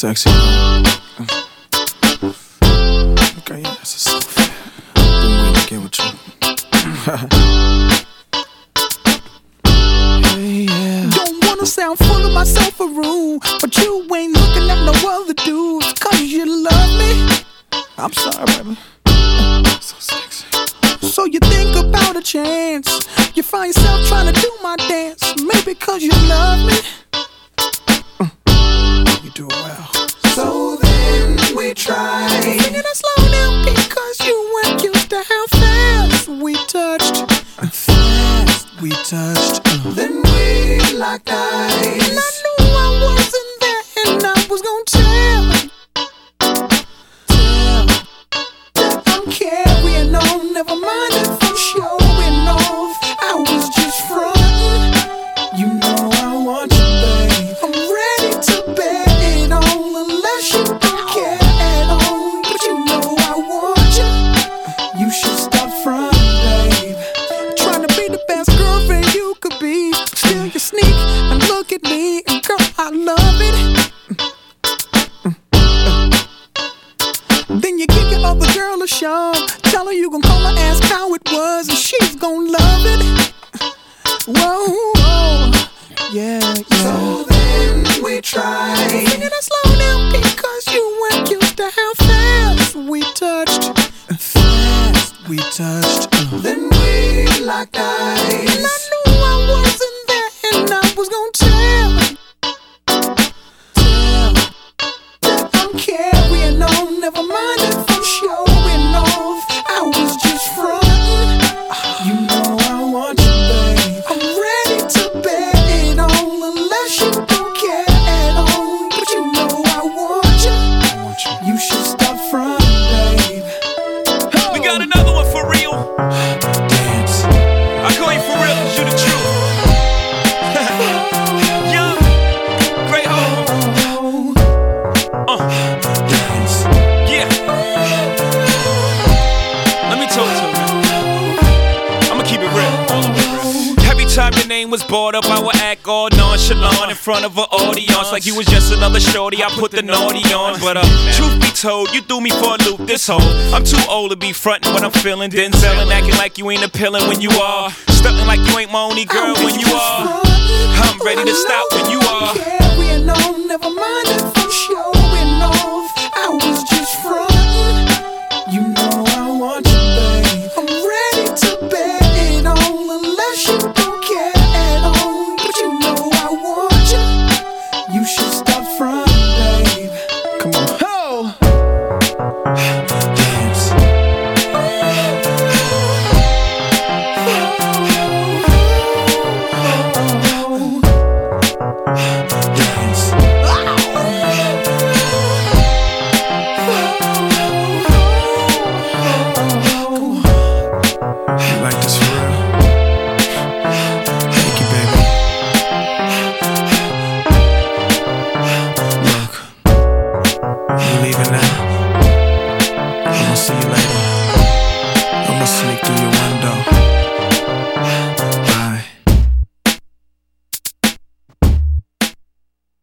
sexy. Okay, yeah, that's so fat. Been waiting to get with you. Hey, yeah. Don't wanna sound full of myself or rude, but you ain't looking at no other dudes. Cause you love me. I'm sorry, baby. So sexy. So you think about a chance. You find yourself trying to do my dance. Maybe cause you love me. You do well. So then we try. Singing it slow down because you weren't used to how fast we touched. Fast we touched. Then we locked eyes. And I knew I wasn't there and I was gonna tell that I'm carrying on. Never mind if I'm showing off. I was just frontin'. You know I want you, babe. I'm ready to bet it on unless you don't care at all. But you know I want you. You should stop frontin', babe. Trying to be the best girlfriend you could be. Still you sneak and look at me, and girl, I love it. Then you give your other girl a show. Tell her you gon' call her, ask how it was, and she's gon' love it. Whoa, whoa. Yeah, yeah. So then we tried. Singing it slow down because you weren't used to how fast we touched. Fast we touched. Then we locked eyes. And I knew I wasn't there and I was gonna tell that I'm carrying on. Never mind if I'm showing off. I was just frontin'. You know I want you, babe. I'm ready to bet it on unless you don't care at all. But you know I want you. You should stop frontin', babe. We got another one for real. Dance. I call you for real, cause you the truth. Young, great home. Dance. Yeah. Let me talk to you. I'ma keep it real. Every time your name was brought up, I would act all nonchalant in front of an audience, like you was just another shorty. I put the naughty on, but truth be told, you threw me for a loop this whole. I'm too old to be frontin' when I'm feeling Denzel and acting like you ain't appealing when you are. Stuntin' like you ain't my only girl when you are. I'm ready to stop when you are. Carrying on, never mind.